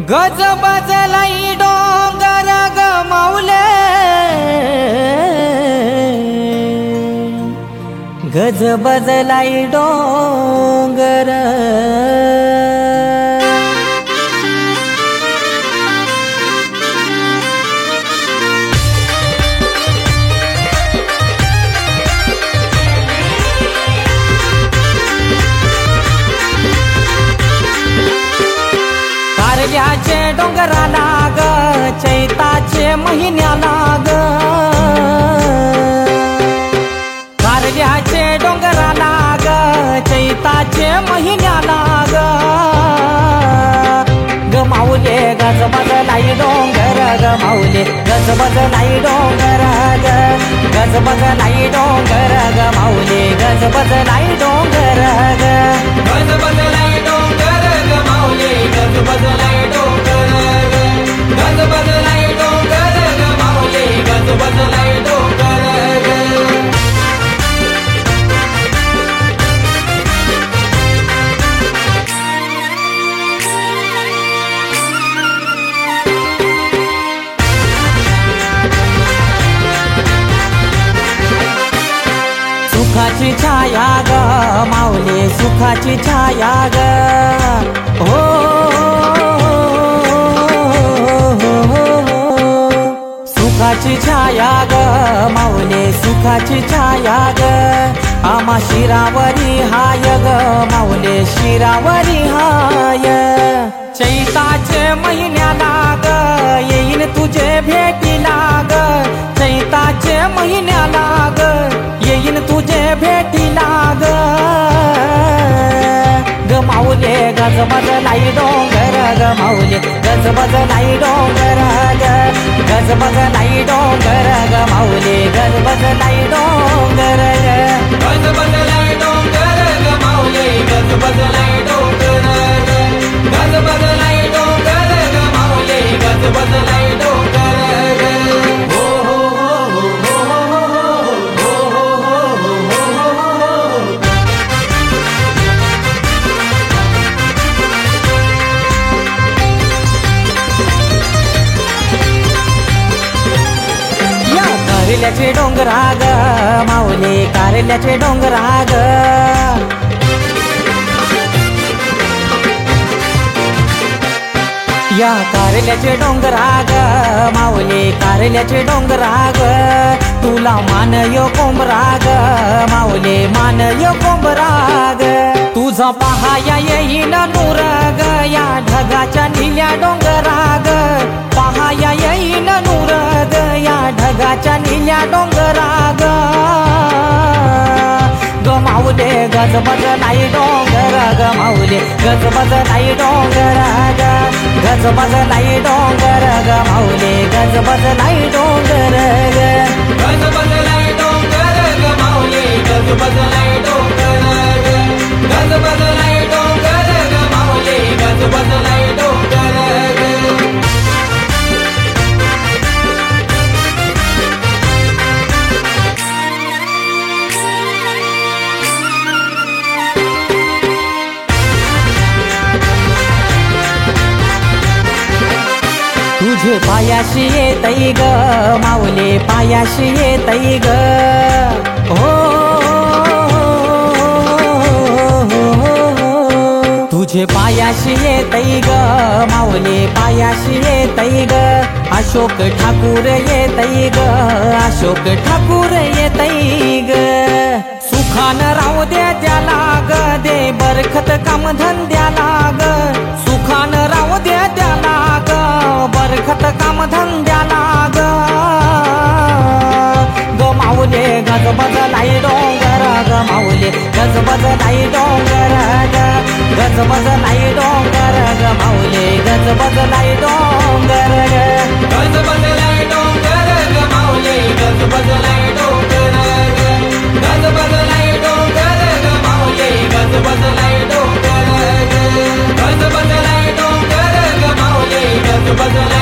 गज बजलाई डोंगर ग माऊले, गज बजलाई डोंगर। कारल्याचे डोंगराला ग, चैताचे महिन्याला ग, कारल्याचे डोंगराला ग, चैताचे महिन्याला ग। ग माऊले गज बजलाई डोंगर ग माऊले, गज बजलाई डोंगर ग, गज बजलाई डोंगर ग माऊले, गज बजलाई डोंगर ग, गज बजलाई डोंगर ग माऊले, गज बजलाई डोंगर ग, गज बजलाई डोंगर ग माऊले, गज बजलाई डोंगर ग। सुखाची छाया ग माऊले, सुखाची छाया ग, हो सुखाची छाया ग माऊले, सुखाची छाया ग। आम्हा शिरावरी हाय ग माऊले, शिरावरी हाय। चैताचे महिन्याला ग, येईन तुझे भेटीला ग, चैताचे महिन्याला ग, येईन तुझे भेटीला ग। ग माऊले गज बजलाई डोंगर ग माऊले, गज बजलाई डोंगर ग, गज बजलाई डोंगर ग माऊले, गज बजलाई डोंगर ग, गज बजलाई डोंगर ग माऊले, गज बजलाई डोंगर ग, गज बजलाई डोंगर ग माऊले, गज बजलाई डोंगर ग। कारल्याचे डोंगरा ग माऊले, कारल्याचे डोंगरा ग, या कारल्याचे डोंगरा ग माऊले, कारल्याचे डोंगरा ग। तुला मान यो कोंबरा ग माऊले, मान यो कोंबरा ग। तुझा पहाया येईन नूर ग या ढगाच्या निल्या डोंगरा ग, पहाया येईन नूर ग या ढगाच्या निल्या डोंगरा ग। ग माऊले गज बजलाई डोंगर ग माऊले, गज बजलाई डोंगर ग, गज बजलाई डोंगर ग माऊले, गज बजलाई डोंगर ग, गज बजलाई डोंगर ग माऊले, गज बजलाई डोंगर ग, गज बजलाई डोंगर ग माऊले, गज बजलाई डोंगर ग। तुझे पायाशी येतई ग माऊले, पायाशी येतई ग, हो तुझे पायाशी येतई ग माऊले, पायाशी येतई ग। अशोक ठाकूर येतई ग, अशोक ठाकूर येतई ग। सुखान राहू दे त्याला ग, दे बरखत काम धंद्याला ग, सुखान राहू दे त्याला ग, बरखत काम धंद्याला ग। ग माऊले गज बजलाई डोंगर ग माऊले, गज बजलाई डोंगर ग, गज बजलाई डोंगर ग माऊले, गज बजलाई डोंगर ग, गज बजलाई डोंगर ग माऊले, गज बजलाई डोंगर ग, गज बजलाई डोंगर ग माऊले, गज बजलाई डोंगर ग, गज बजलाई डोंगर ग माऊले, गज बजलाई